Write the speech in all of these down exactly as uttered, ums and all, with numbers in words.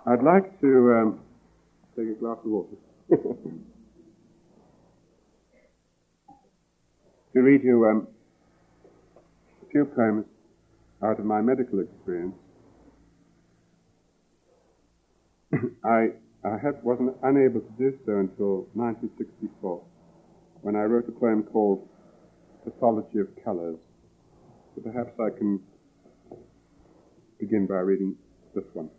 I'd like to um, take a glass of water. to read you um, a few poems out of my medical experience. I, I had, wasn't unable to do so until nineteen sixty-four, when I wrote a poem called Pathology of Colors. So perhaps I can begin by reading this one.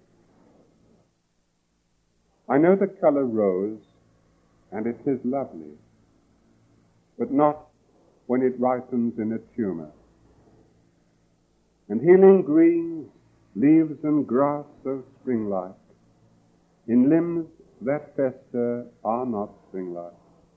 I know the color rose, and it is lovely, but not when it ripens in a tumor. And healing greens, leaves and grass so spring-like, in limbs that fester are not spring-like.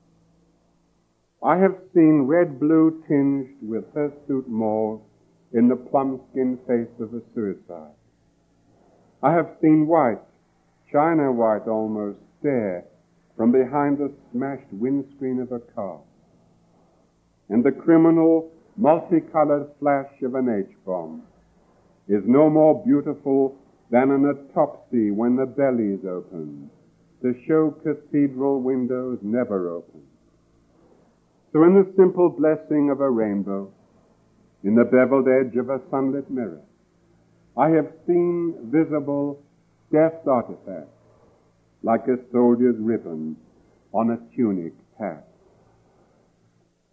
I have seen red-blue tinged with hirsute mauve in the plum-skin face of a suicide. I have seen white, china white almost, stare from behind the smashed windscreen of a car. And the criminal, multicolored flash of an H-bomb is no more beautiful than an autopsy when the belly's opened to show cathedral windows never open. So in the simple blessing of a rainbow, in the beveled edge of a sunlit mirror, I have seen visible death's artifacts, like a soldier's ribbon on a tunic patch.